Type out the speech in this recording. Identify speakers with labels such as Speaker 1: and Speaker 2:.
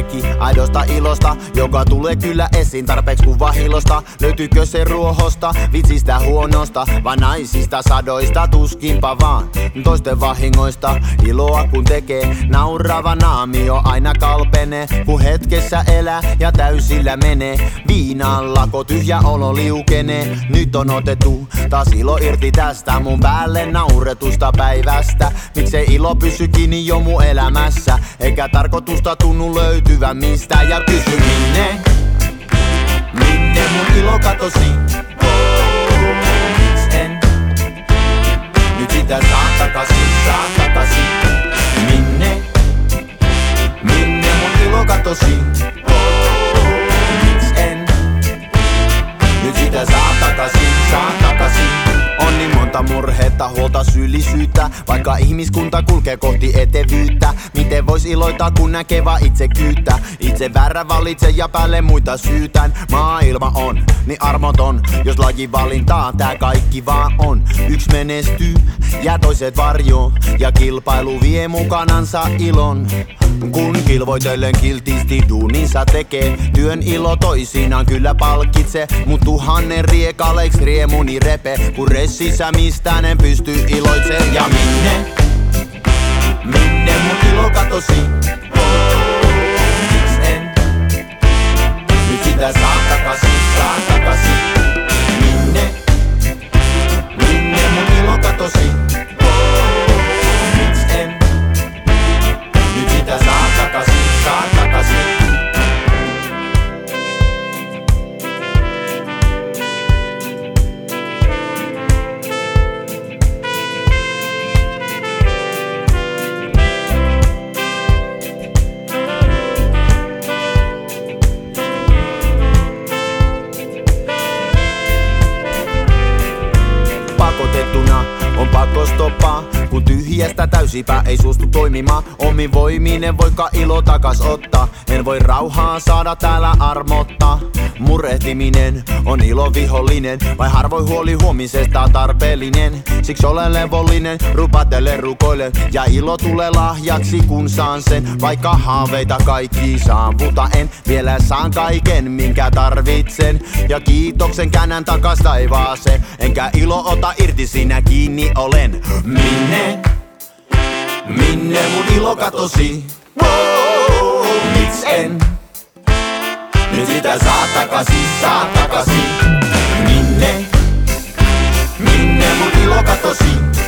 Speaker 1: merkki aidosta ilosta, joka tulee kyllä esiin tarpeeksi kuvahilosta. Löytyykö se ruohosta, vitsistä huonosta, vai naisista sadoista, tuskinpa vaan toisten vahingoista. Iloa kun tekee, naurava naamio aina kalpenee, kun hetkessä elää ja täysillä menee. Viinan lako, tyhjä olo liukenee. Nyt on otettu taas ilo irti tästä mun päälle nauretusta päivästä. Miksei ilo pysy kiinni jo mun elämässä, eikä tarkoitusta tunnu löytyvän mistä. Ja kysy minne mun ilo katosi? Miks en nyt sitä saa takaisin? Minne mun ilo katosi? Miks en nyt sitä saa takaisin? On niin monta murhetta, huolta, syyllisyyttä, vaikka ihmiskunta kulkee kohti etevyyttä. Miten vois iloita kun näkee vaan itsekyyttä? Itse väärä valitse ja päälle muita syytän. Maailma on niin armoton, jos lajivalintaa tää kaikki vaan on. Yksi menestyy ja toiset varjoo, ja kilpailu vie mukanansa ilon. Kun kilvoitellen kiltisti duuninsa tekee, työn ilo toisinaan kyllä palkitsee. Mut tuhannen riekaleiks riemuni repe, kun ressissä mistään en pysty iloitseen. Ja minne mun ilo katosi? Miks en nyt sitä saa takaisin? Minne mun ilo katosi? Miks en nyt sitä saa takaisin? Pakotettuna on pakko stoppaa, kun tyhjästä täysipää ei suostu toimimaan. Omin voimin en voikaan ilo takas ottaa, en voi rauhaa saada täällä armotta. Murehtiminen on ilo vihollinen, vai harvoin huoli huomisesta tarpeellinen. Siksi olen levollinen, rupatellen rukoilen, ja ilo tulee lahjaksi kun saan sen. Vaikka haaveita kaikki saavuta en, vielä saan kaiken minkä tarvitsen. Ja kiitoksen käännän takas taivaaseen, enkä ilo ota irti, siinä kiinni olen. Minne mun ilo katosi? Miks en nyt sitä saa takaisin? Minne mun ilo katosi?